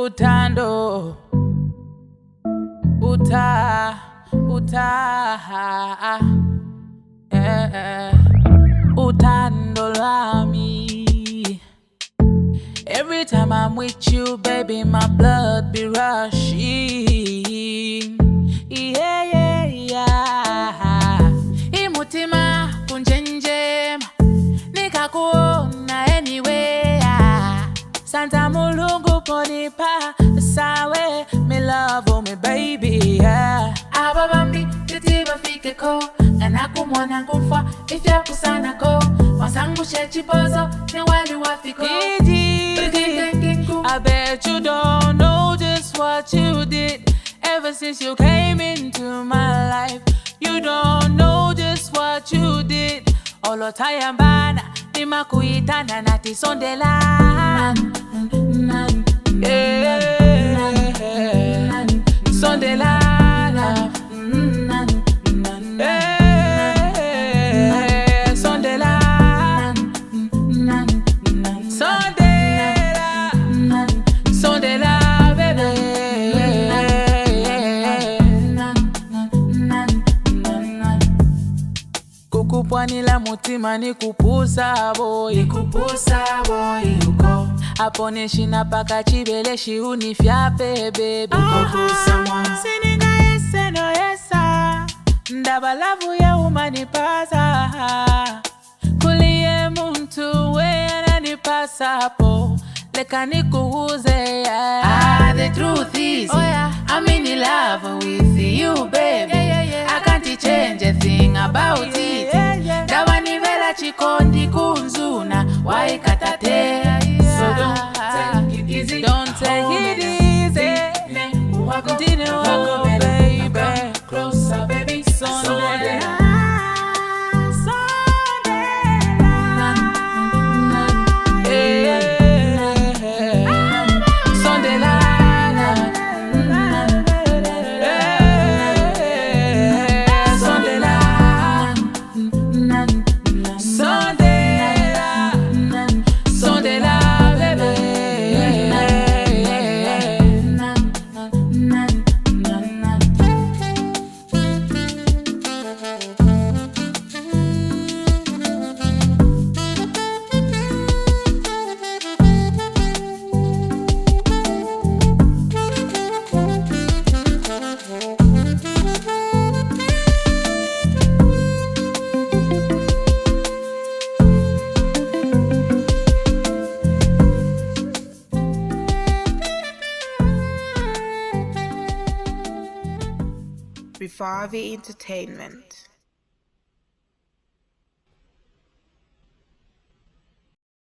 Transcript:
Utando, Utando lami. Every time I'm with you, baby, my blood be rushing. Imutima kunjenjema, nikakuona anywhere. Santa mulungu ponipa sawe, me love oh me baby, yeah. Ababambi titiba fike ko, anakumwana kumfa ifya kusana ko. Wasangu shechipozo ne wali wafiko. I bet you don't know just what you did ever since you came into my life. You don't know just what you did. Olotayambana ni makuitana nati sondela. Sondela. Kukupwani la mutima ni kupusa boy uko. Hapo nishina paka chibeleshi unifyape baby. Sininga yese no yesa, ndabalavu ya umanipasa. Kuliye muntu we ananipasa hapo, leka nikuuze, yeah. The truth is, I'm in love with you, baby. I can't change a thing about it. Dawani vela chikondi kunzuna, waikatate. So don't take it easy. Don't take it easy. Didn't go, baby. Closer, baby. Sunday. Vivavi Entertainment.